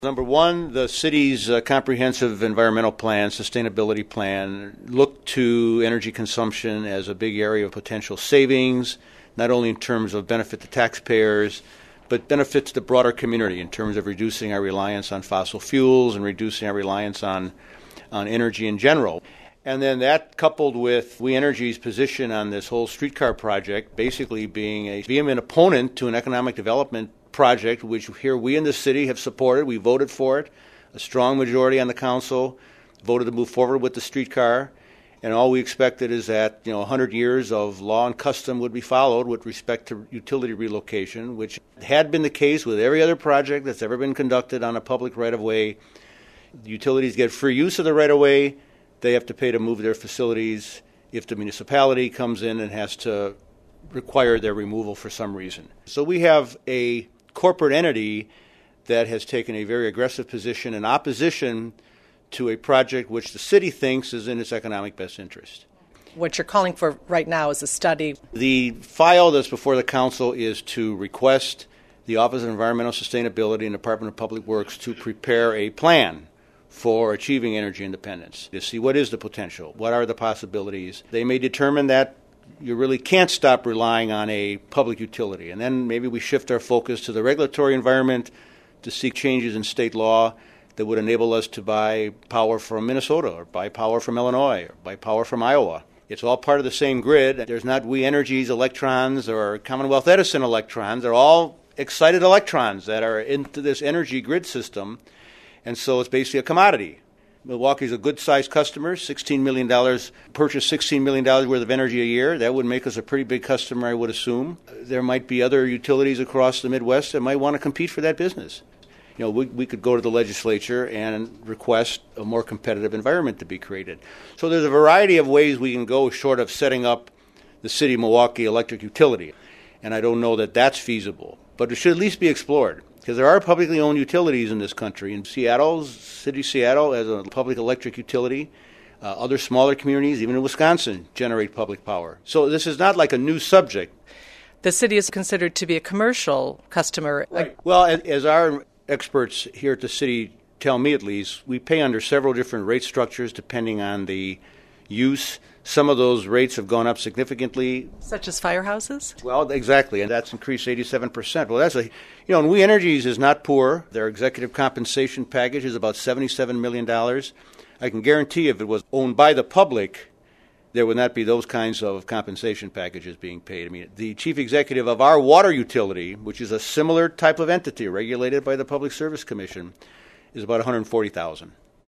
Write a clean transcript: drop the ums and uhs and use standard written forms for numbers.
Number one, the city's comprehensive environmental plan, sustainability plan, looked to energy consumption as a big area of potential savings, not only in terms of benefit to taxpayers, but benefits the broader community in terms of reducing our reliance on fossil fuels and reducing our reliance on energy in general. And then that coupled with We Energy's position on this whole streetcar project, basically being a vehement opponent to an economic development project, which here we in the city have supported. We voted for it. A strong majority on the council voted to move forward with the streetcar. And all we expected is that 100 years of law and custom would be followed with respect to utility relocation, which had been the case with every other project that's ever been conducted on a public right-of-way. The utilities get free use of the right-of-way. They have to pay to move their facilities if the municipality comes in and has to require their removal for some reason. So we have a corporate entity that has taken a very aggressive position in opposition to a project which the city thinks is in its economic best interest. What you're calling for right now is a study. The file that's before the council is to request the Office of Environmental Sustainability and Department of Public Works to prepare a plan for achieving energy independence, to see what is the potential, what are the possibilities. They may determine that you really can't stop relying on a public utility. And then maybe we shift our focus to the regulatory environment to seek changes in state law that would enable us to buy power from Minnesota or buy power from Illinois or buy power from Iowa. It's all part of the same grid. There's not We Energy's electrons or Commonwealth Edison electrons. They're all excited electrons that are into this energy grid system. And so it's basically a commodity. Milwaukee's a good-sized customer, $16 million, purchase $16 million worth of energy a year. That would make us a pretty big customer, I would assume. There might be other utilities across the Midwest that might want to compete for that business. We could go to the legislature and request a more competitive environment to be created. So there's a variety of ways we can go short of setting up the City of Milwaukee Electric Utility. And I don't know that that's feasible. But it should at least be explored. Because there are publicly owned utilities in this country. In Seattle, City of Seattle has a public electric utility. Other smaller communities, even in Wisconsin, generate public power. So this is not like a new subject. The city is considered to be a commercial customer. Right. Well, as our experts here at the city tell me at least, we pay under several different rate structures depending on the use. Some of those rates have gone up significantly. Such as firehouses? Well, exactly, and that's increased 87%. Well, that's and We Energies is not poor. Their executive compensation package is about $77 million. I can guarantee if it was owned by the public, there would not be those kinds of compensation packages being paid. I mean, the chief executive of our water utility, which is a similar type of entity regulated by the Public Service Commission, is about $140,000.